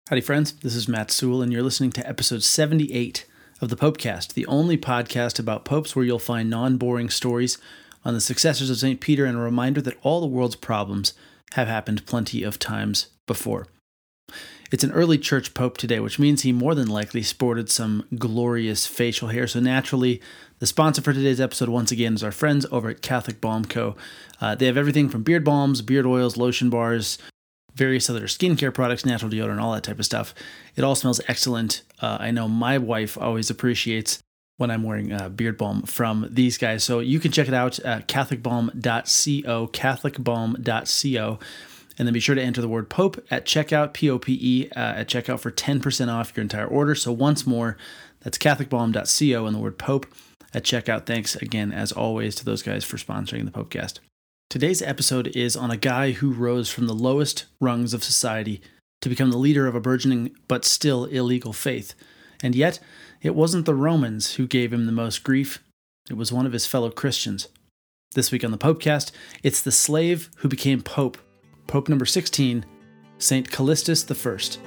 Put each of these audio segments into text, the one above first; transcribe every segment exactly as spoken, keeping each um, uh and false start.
Howdy, friends. This is Matt Sewell, and you're listening to episode seventy-eight of the Popecast, the only podcast about popes where you'll find non-boring stories on the successors of Saint Peter and a reminder that all the world's problems have happened plenty of times before. It's an early church pope today, which means he more than likely sported some glorious facial hair. So naturally, the sponsor for today's episode, once again, is our friends over at Catholic Balm Co. Uh, they have everything from beard balms, beard oils, lotion bars, various other skincare products, natural deodorant, all that type of stuff. It all smells excellent. Uh, I know my wife always appreciates when I'm wearing uh, beard balm from these guys. So you can check it out at catholic balm dot co, catholic balm dot co. And then be sure to enter the word Pope at checkout, P O P E, uh, at checkout for ten percent off your entire order. So once more, that's catholic balm dot co and the word Pope at checkout. Thanks again, as always, to those guys for sponsoring the Popecast. Today's episode is on a guy who rose from the lowest rungs of society to become the leader of a burgeoning but still illegal faith. And yet, it wasn't the Romans who gave him the most grief. It was one of his fellow Christians. This week on the Popecast, it's the slave who became Pope. Pope number sixteen, Saint Callistus the First.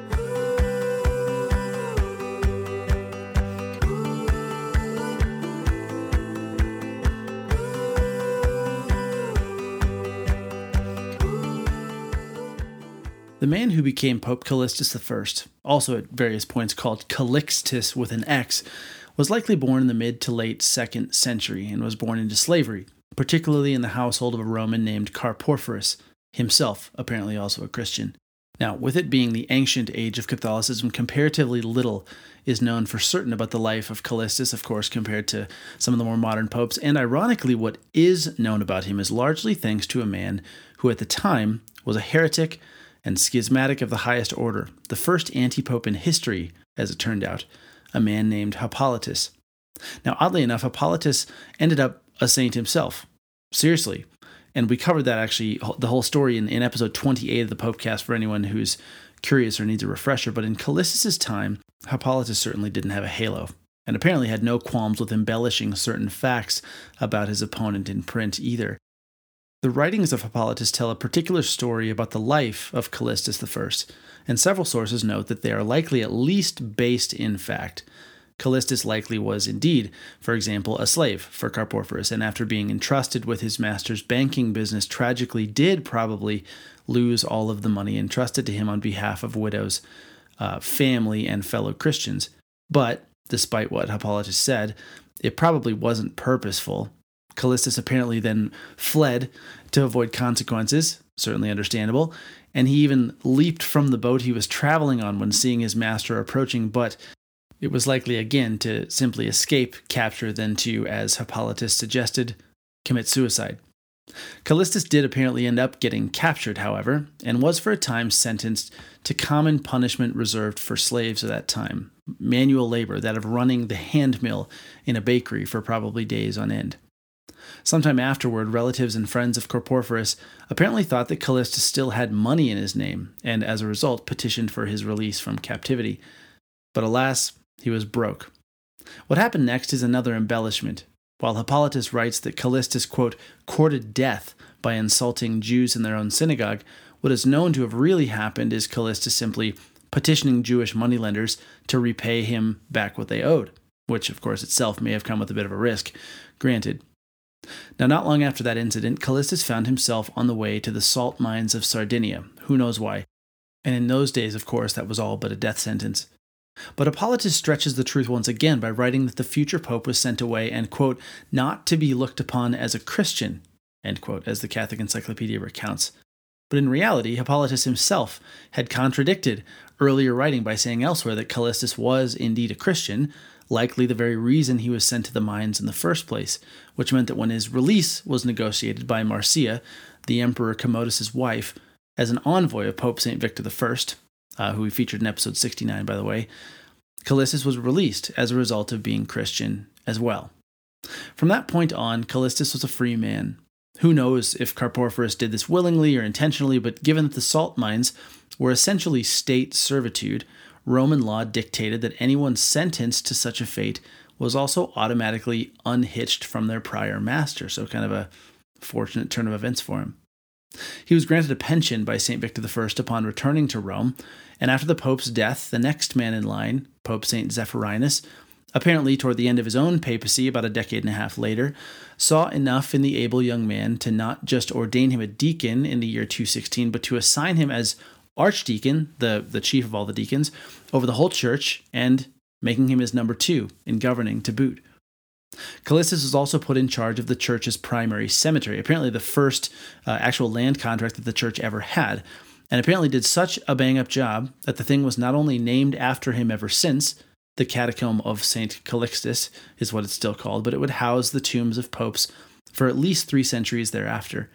The man who became Pope Callistus the First, also at various points called Calixtus with an X, was likely born in the mid to late second century and was born into slavery, particularly in the household of a Roman named Carporphyrus, himself apparently also a Christian. Now, with it being the ancient age of Catholicism, comparatively little is known for certain about the life of Callistus, of course, compared to some of the more modern popes, and ironically, what is known about him is largely thanks to a man who at the time was a heretic and schismatic of the highest order, the first anti-pope in history, as it turned out, a man named Hippolytus. Now, oddly enough, Hippolytus ended up a saint himself. Seriously. And we covered that, actually, the whole story in, in episode twenty-eight of the Popecast for anyone who's curious or needs a refresher. But in Callistus' time, Hippolytus certainly didn't have a halo, and apparently had no qualms with embellishing certain facts about his opponent in print either. The writings of Hippolytus tell a particular story about the life of Callistus the First, and several sources note that they are likely at least based in fact. Callistus likely was indeed, for example, a slave for Carporphyrus, and after being entrusted with his master's banking business, tragically did probably lose all of the money entrusted to him on behalf of widows, uh, family, and fellow Christians. But, despite what Hippolytus said, it probably wasn't purposeful. Callistus apparently then fled to avoid consequences, certainly understandable, and he even leaped from the boat he was traveling on when seeing his master approaching, but it was likely again to simply escape capture than to, as Hippolytus suggested, commit suicide. Callistus did apparently end up getting captured, however, and was for a time sentenced to common punishment reserved for slaves of that time, manual labor, that of running the hand mill in a bakery for probably days on end. Sometime afterward, relatives and friends of Carporphyrus apparently thought that Callistus still had money in his name, and as a result petitioned for his release from captivity. But alas, he was broke. What happened next is another embellishment. While Hippolytus writes that Callistus, quote, courted death by insulting Jews in their own synagogue, what is known to have really happened is Callistus simply petitioning Jewish moneylenders to repay him back what they owed, which, of course, itself may have come with a bit of a risk, granted. Now, not long after that incident, Callistus found himself on the way to the salt mines of Sardinia. Who knows why? And in those days, of course, that was all but a death sentence. But Hippolytus stretches the truth once again by writing that the future pope was sent away and, quote, not to be looked upon as a Christian, end quote, as the Catholic Encyclopedia recounts. But in reality, Hippolytus himself had contradicted earlier writing by saying elsewhere that Callistus was indeed a Christian, likely the very reason he was sent to the mines in the first place, which meant that when his release was negotiated by Marcia, the Emperor Commodus' wife, as an envoy of Pope Saint Victor the First, uh, who we featured in episode sixty-nine, by the way, Callistus was released as a result of being Christian as well. From that point on, Callistus was a free man. Who knows if Carporphyrus did this willingly or intentionally, but given that the salt mines were essentially state servitude, Roman law dictated that anyone sentenced to such a fate was also automatically unhitched from their prior master, so kind of a fortunate turn of events for him. He was granted a pension by Saint Victor the First upon returning to Rome, and after the Pope's death, the next man in line, Pope Saint Zephyrinus, apparently toward the end of his own papacy about a decade and a half later, saw enough in the able young man to not just ordain him a deacon in the year two sixteen, but to assign him as archdeacon, the, the chief of all the deacons, over the whole church, and making him his number two in governing to boot. Callistus was also put in charge of the church's primary cemetery, apparently the first uh, actual land contract that the church ever had, and apparently did such a bang-up job that the thing was not only named after him ever since, the Catacomb of Saint Calixtus is what it's still called, but it would house the tombs of popes for at least three centuries thereafter.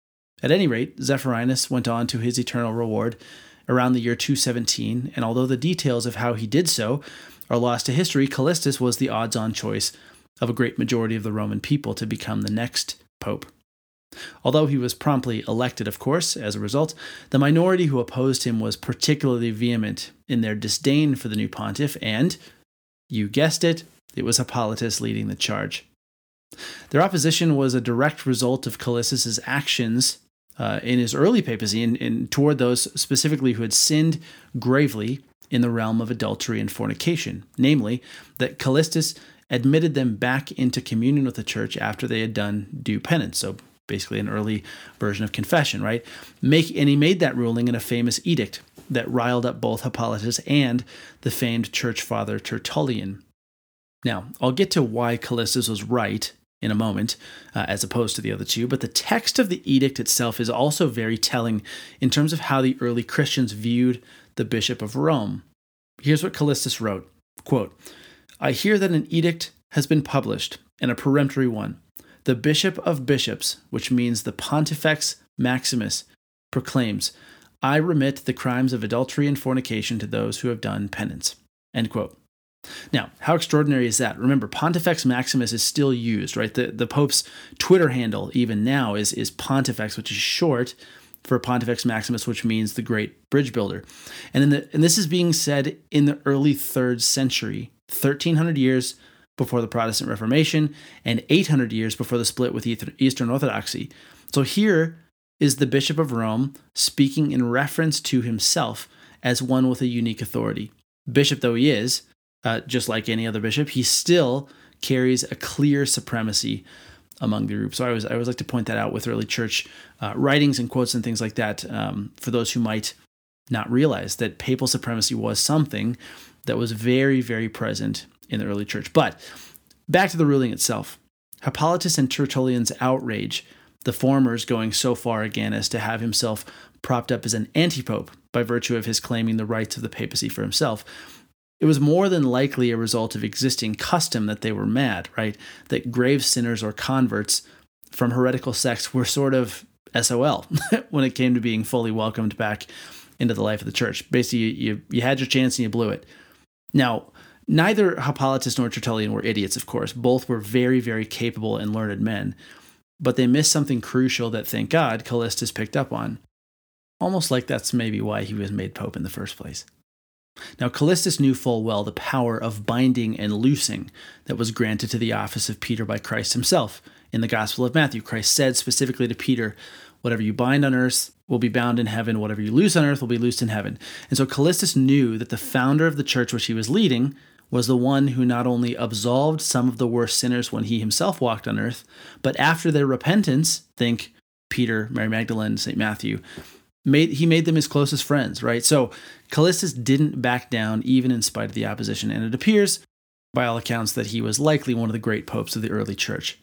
At any rate, Zephyrinus went on to his eternal reward around the year two seventeen, and although the details of how he did so are lost to history, Callistus was the odds-on choice of a great majority of the Roman people to become the next pope. Although he was promptly elected, of course, as a result, the minority who opposed him was particularly vehement in their disdain for the new pontiff, and, you guessed it, it was Hippolytus leading the charge. Their opposition was a direct result of Callistus's actions uh, in his early papacy and, and toward those specifically who had sinned gravely in the realm of adultery and fornication, namely, that Callistus admitted them back into communion with the church after they had done due penance, so basically an early version of confession, right? Make, and he made that ruling in a famous edict that riled up both Hippolytus and the famed church father Tertullian. Now, I'll get to why Callistus was right in a moment, uh, as opposed to the other two, but the text of the edict itself is also very telling in terms of how the early Christians viewed the Bishop of Rome. Here's what Callistus wrote, quote, "I hear that an edict has been published, and a peremptory one. The Bishop of Bishops, which means the Pontifex Maximus, proclaims, I remit the crimes of adultery and fornication to those who have done penance." End quote. Now, how extraordinary is that? Remember, Pontifex Maximus is still used, right? The, the Pope's Twitter handle, even now, is, is Pontifex, which is short for Pontifex Maximus, which means the great bridge builder. And, in the, and this is being said in the early third century, thirteen hundred years before the Protestant Reformation, and eight hundred years before the split with Eastern Orthodoxy. So here is the Bishop of Rome speaking in reference to himself as one with a unique authority. Bishop though he is, uh, just like any other bishop, he still carries a clear supremacy among the group. So I always, I always like to point that out with early church uh, writings and quotes and things like that, um, for those who might not realize that papal supremacy was something that was very, very present in the early church. But back to the ruling itself. Hippolytus and Tertullian's outrage, the former's going so far again as to have himself propped up as an anti-pope by virtue of his claiming the rights of the papacy for himself. It was more than likely a result of existing custom that they were mad, right? That grave sinners or converts from heretical sects were sort of S O L when it came to being fully welcomed back into the life of the church. Basically, you, you, you had your chance and you blew it. Now, neither Hippolytus nor Tertullian were idiots, of course. Both were very, very capable and learned men. But they missed something crucial that, thank God, Callistus picked up on. Almost like that's maybe why he was made pope in the first place. Now, Callistus knew full well the power of binding and loosing that was granted to the office of Peter by Christ himself. In the Gospel of Matthew, Christ said specifically to Peter, whatever you bind on earth will be bound in heaven, whatever you loose on earth will be loosed in heaven. And so Callistus knew that the founder of the church which he was leading was the one who not only absolved some of the worst sinners when he himself walked on earth, but after their repentance, think Peter, Mary Magdalene, Saint Matthew, made, he made them his closest friends, right? So Callistus didn't back down even in spite of the opposition, and it appears, by all accounts, that he was likely one of the great popes of the early church.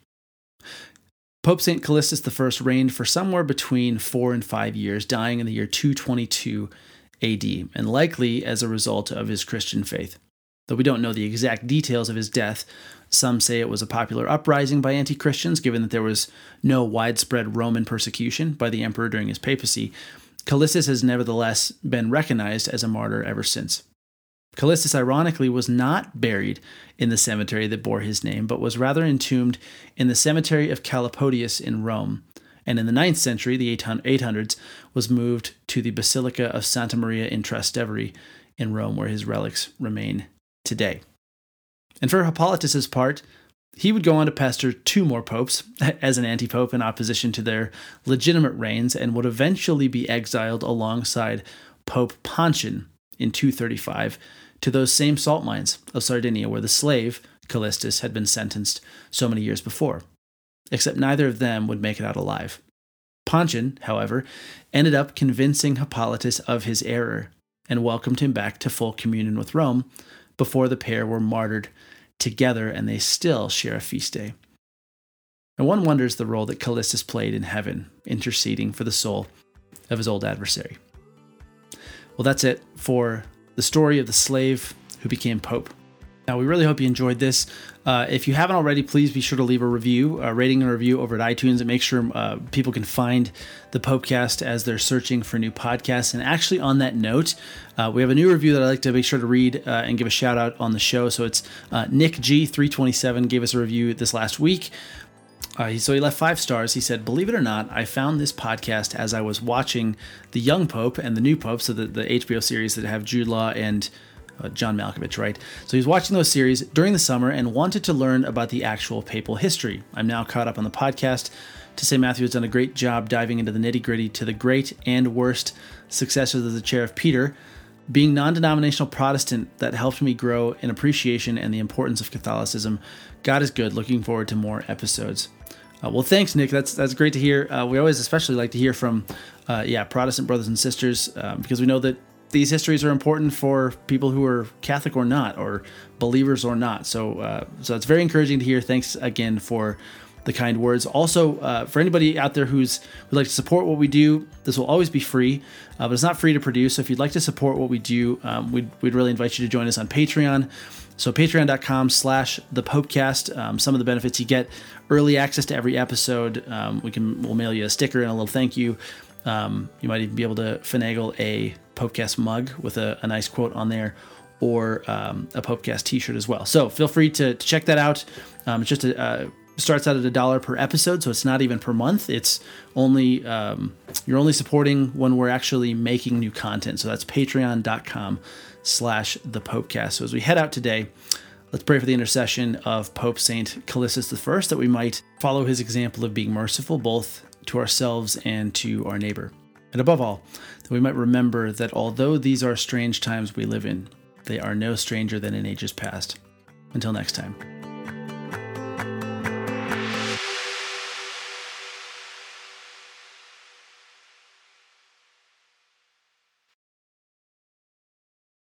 Pope Saint Callistus the First reigned for somewhere between four and five years, dying in the year two twenty-two A D, and likely as a result of his Christian faith. Though we don't know the exact details of his death, some say it was a popular uprising by anti-Christians, given that there was no widespread Roman persecution by the emperor during his papacy. Callistus has nevertheless been recognized as a martyr ever since. Callistus, ironically, was not buried in the cemetery that bore his name, but was rather entombed in the cemetery of Calapodius in Rome, and in the ninth century, the eight hundreds, was moved to the Basilica of Santa Maria in Trastevere in Rome, where his relics remain today. And for Hippolytus's part, He would go on to pester two more popes as an anti-pope in opposition to their legitimate reigns, and would eventually be exiled alongside Pope Pontian in two thirty-five to those same salt mines of Sardinia where the slave, Callistus, had been sentenced so many years before. Except neither of them would make it out alive. Pontian, however, ended up convincing Hippolytus of his error and welcomed him back to full communion with Rome before the pair were martyred together, and they still share a feast day. And one wonders the role that Callistus played in heaven, interceding for the soul of his old adversary. Well, that's it for the story of the slave who became pope. Now, we really hope you enjoyed this. Uh, if you haven't already, please be sure to leave a review, a rating and a review over at iTunes, and make sure uh, people can find the Popecast as they're searching for new podcasts. And actually, on that note, uh, we have a new review that I'd like to make sure to read uh, and give a shout out on the show. So it's uh, Nick G three twenty-seven gave us a review this last week. Uh, so he left five stars. He said, "Believe it or not, I found this podcast as I was watching The Young Pope and The New Pope," so the, the H B O series that have Jude Law and Uh, John Malkovich, right? So he's watching those series during the summer and wanted to learn about the actual papal history. I'm now caught up on the podcast. To say Matthew has done a great job diving into the nitty-gritty to the great and worst successors of the chair of Peter. Being non-denominational Protestant, that helped me grow in appreciation and the importance of Catholicism. God is good. Looking forward to more episodes." Uh, well, thanks, Nick. That's that's great to hear. Uh, we always especially like to hear from, uh, yeah, Protestant brothers and sisters um, because we know that these histories are important for people who are Catholic or not, or believers or not. So, uh, so it's very encouraging to hear. Thanks again for the kind words. Also, uh, for anybody out there who's would like to support what we do, this will always be free, uh, but it's not free to produce. So if you'd like to support what we do, um, we'd we'd really invite you to join us on Patreon. So patreon.com slash the Popecast. Um, some of the benefits you get: early access to every episode. Um, we can we'll mail you a sticker and a little thank you. Um, you might even be able to finagle a Popecast mug with a, a nice quote on there, or um, a Popecast t-shirt as well. So feel free to, to check that out. Um, it's just a, uh, starts out at a dollar per episode, so it's not even per month. It's only um, you're only supporting when we're actually making new content. So that's patreon.com slash the Popecast. So as we head out today, let's pray for the intercession of Pope Saint Callistus the First, that we might follow his example of being merciful both to ourselves and to our neighbor. And above all, that we might remember that although these are strange times we live in, they are no stranger than in ages past. Until next time.